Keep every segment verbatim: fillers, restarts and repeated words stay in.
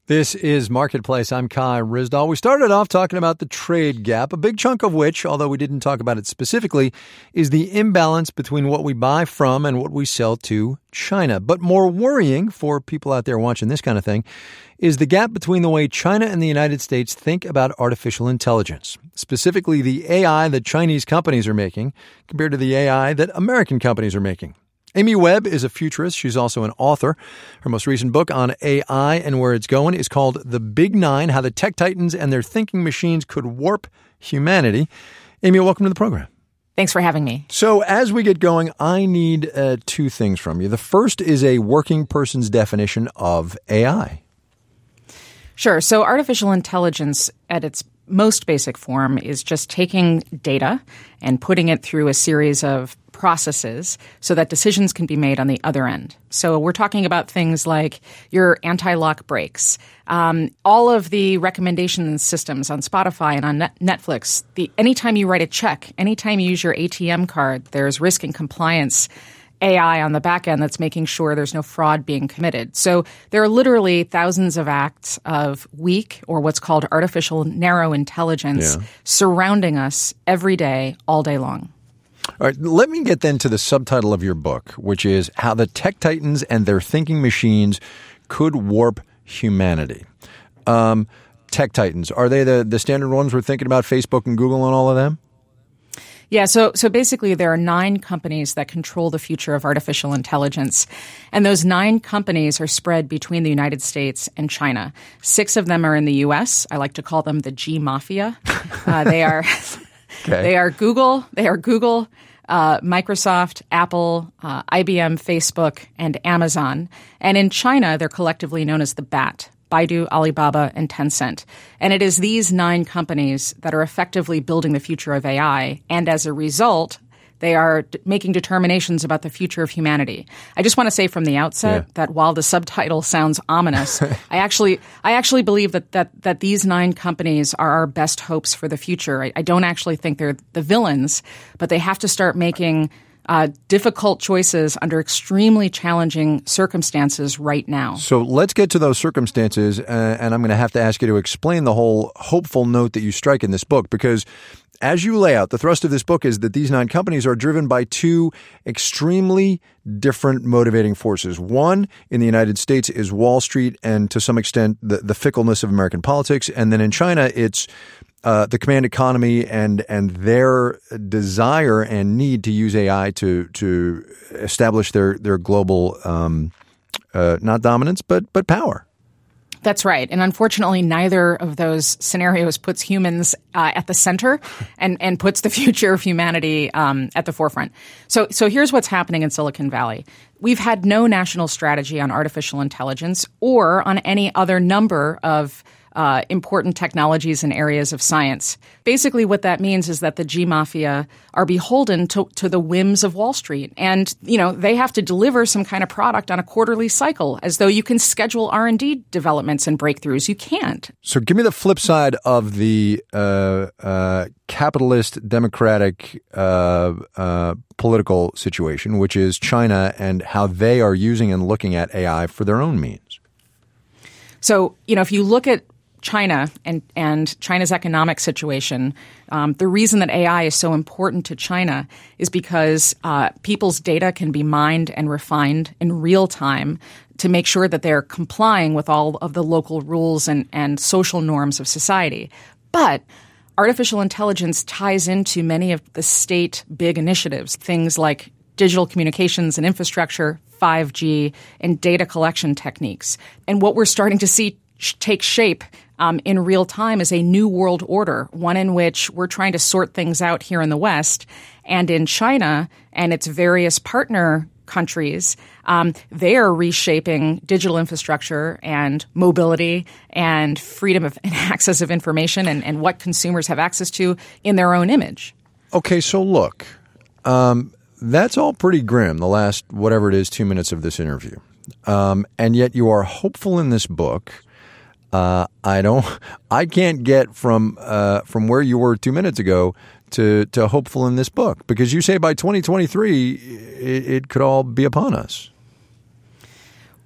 This is Marketplace. I'm Kai Ryssdal. We started off talking about the trade gap, a big chunk of which, although we didn't talk about it specifically, is the imbalance between what we buy from and what we sell to China. But more worrying for people out there watching this kind of thing is the gap between the way China and the United States think about artificial intelligence, specifically the A I that Chinese companies are making compared to the A I that American companies are making. Amy Webb is a futurist. She's also an author. Her most recent book on A I and where it's going is called The Big Nine, How the Tech Titans and Their Thinking Machines Could Warp Humanity. Amy, welcome to the program. Thanks for having me. So as we get going, I need uh, two things from you. The first is a working person's definition of A I. Sure. So artificial intelligence at its most basic form is just taking data and putting it through a series of processes so that decisions can be made on the other end. So we're talking about things like your anti-lock brakes, um, all of the recommendation systems on Spotify and on Net- Netflix. The anytime you write a check, anytime you use your A T M card, there's risk and compliance A I on the back end that's making sure there's no fraud being committed. So there are literally thousands of acts of weak or what's called artificial narrow intelligence yeah. surrounding us every day, all day long. All right, let me get then to the subtitle of your book, which is How the Tech Titans and Their Thinking Machines Could Warp Humanity. Um, tech Titans, are they the, the standard ones we're thinking about, Facebook and Google and all of them? Yeah, so so basically there are nine companies that control the future of artificial intelligence. And those nine companies are spread between the United States and China. Six of them are in the U S. I like to call them the G Mafia. Uh, they are okay. they are Google, they are Google, uh, Microsoft, Apple, uh, I B M, Facebook, and Amazon. And in China, they're collectively known as the B A T. Baidu, Alibaba, and Tencent. And it is these nine companies that are effectively building the future of A I. And as a result, they are d- making determinations about the future of humanity. I just want to say from the outset yeah. that while the subtitle sounds ominous, I actually I actually believe that, that that these nine companies are our best hopes for the future. I, I don't actually think they're the villains, but they have to start making Uh, difficult choices under extremely challenging circumstances right now. So let's get to those circumstances, uh, and I'm going to have to ask you to explain the whole hopeful note that you strike in this book, because as you lay out, the thrust of this book is that these nine companies are driven by two extremely different motivating forces. One, in the United States, is Wall Street and to some extent the, the fickleness of American politics. And then in China, it's Uh, the command economy and and their desire and need to use A I to to establish their their global um, uh, not dominance but but power. That's right, and unfortunately, neither of those scenarios puts humans uh, at the center and and puts the future of humanity um, at the forefront. So so here's what's happening in Silicon Valley. We've had no national strategy on artificial intelligence or on any other number of Uh, important technologies and areas of science. Basically, what that means is that the G Mafia are beholden to, to the whims of Wall Street. And, you know, they have to deliver some kind of product on a quarterly cycle, as though you can schedule R and D developments and breakthroughs. You can't. So give me the flip side of the uh, uh, capitalist, democratic uh, uh, political situation, which is China and how they are using and looking at A I for their own means. So, you know, if you look at China and, and China's economic situation, um, the reason that A I is so important to China is because uh, people's data can be mined and refined in real time to make sure that they're complying with all of the local rules and, and social norms of society. But artificial intelligence ties into many of the state big initiatives, things like digital communications and infrastructure, five G, and data collection techniques. And what we're starting to see sh- take shape Um, in real time is a new world order, one in which we're trying to sort things out here in the West. And in China and its various partner countries, um, they are reshaping digital infrastructure and mobility and freedom of and access of information and, and what consumers have access to in their own image. Okay, so look, um, that's all pretty grim, the last whatever it is, two minutes of this interview. Um, and yet you are hopeful in this book. Uh, I don't. I can't get from uh, from where you were two minutes ago to to hopeful in this book, because you say by twenty twenty-three it, it could all be upon us.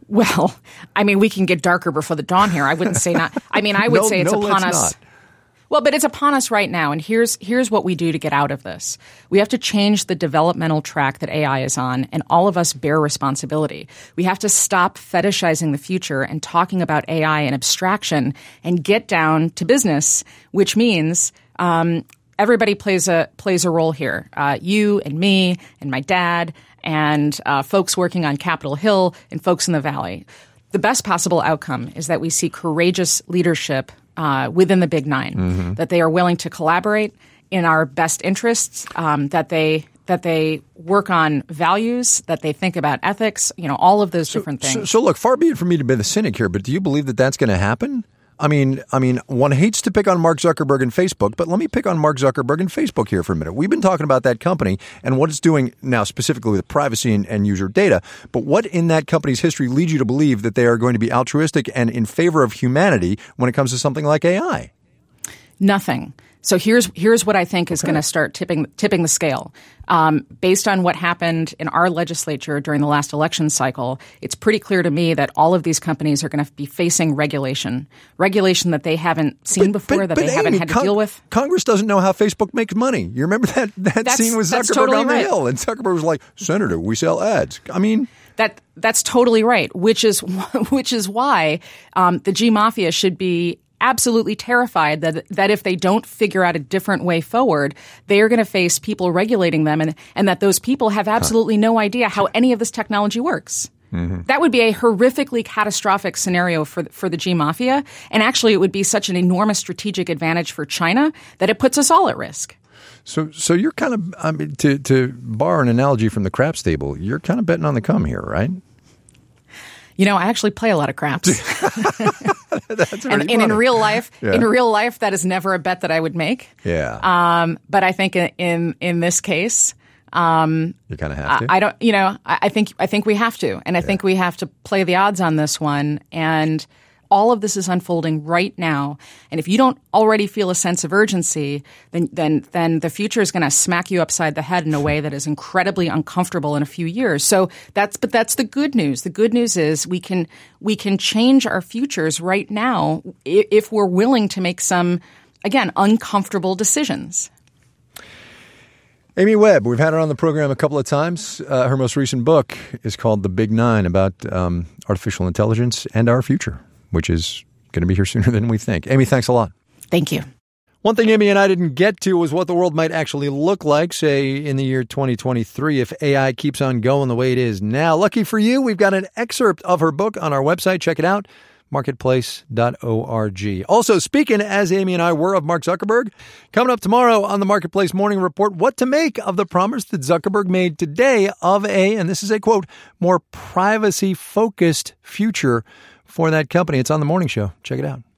Well, I mean, we can get darker before the dawn here. I wouldn't say not. I mean, I would no, say it's no, upon let's us. Not. Well, but it's upon us right now. And here's here's what we do to get out of this. We have to change the developmental track that A I is on, and all of us bear responsibility. We have to stop fetishizing the future and talking about A I and abstraction and get down to business, which means um, everybody plays a plays a role here. Uh, you and me and my dad and uh, folks working on Capitol Hill and folks in the Valley. The best possible outcome is that we see courageous leadership uh, within the Big Nine, mm-hmm. that they are willing to collaborate in our best interests, um, that they that they work on values, that they think about ethics, you know, all of those so, different things. So, so look, far be it from me to be the cynic here, but do you believe that that's going to happen? I mean, I mean, one hates to pick on Mark Zuckerberg and Facebook, but let me pick on Mark Zuckerberg and Facebook here for a minute. We've been talking about that company and what it's doing now specifically with privacy and, and user data. But what in that company's history leads you to believe that they are going to be altruistic and in favor of humanity when it comes to something like A I? Nothing. So here's here's what I think is okay. going to start tipping tipping the scale. Um, based on what happened in our legislature during the last election cycle, it's pretty clear to me that all of these companies are going to be facing regulation, regulation that they haven't seen but, before, but, that but they Amy, haven't had to Con- deal with. Congress doesn't know how Facebook makes money. You remember that that that's, scene with Zuckerberg totally on the right. Hill, and Zuckerberg was like, "Senator, we sell ads." I mean. That that's totally right, which is which is why um, the G Mafia should be absolutely terrified that that if they don't figure out a different way forward, they are going to face people regulating them, and, and that those people have absolutely huh. no idea how any of this technology works. Mm-hmm. That would be a horrifically catastrophic scenario for for the G Mafia, and actually it would be such an enormous strategic advantage for China that it puts us all at risk. So, so you're kind of, I mean, to to borrow an analogy from the craps table, you're kind of betting on the come here, right? You know, I actually play a lot of craps. That's and, and in real life, yeah. in real life, that is never a bet that I would make. Yeah. Um, but I think in in, in this case, um, you kind of have to. I, I don't. You know, I, I think I think we have to, and I yeah. think we have to play the odds on this one. And all of this is unfolding right now. And if you don't already feel a sense of urgency, then then then the future is going to smack you upside the head in a way that is incredibly uncomfortable in a few years. So that's but that's the good news. The good news is we can we can change our futures right now if we're willing to make some, again, uncomfortable decisions. Amy Webb, we've had her on the program a couple of times. Uh, her most recent book is called The Big Nine, about um, artificial intelligence and our future, which is going to be here sooner than we think. Amy, thanks a lot. Thank you. One thing Amy and I didn't get to was what the world might actually look like, say, in the year twenty twenty-three if A I keeps on going the way it is now. Lucky for you, we've got an excerpt of her book on our website. Check it out, marketplace dot org. Also, speaking as Amy and I were of Mark Zuckerberg, coming up tomorrow on the Marketplace Morning Report, what to make of the promise that Zuckerberg made today of a, and this is a quote, more privacy-focused future for that company. It's on The Morning Show. Check it out.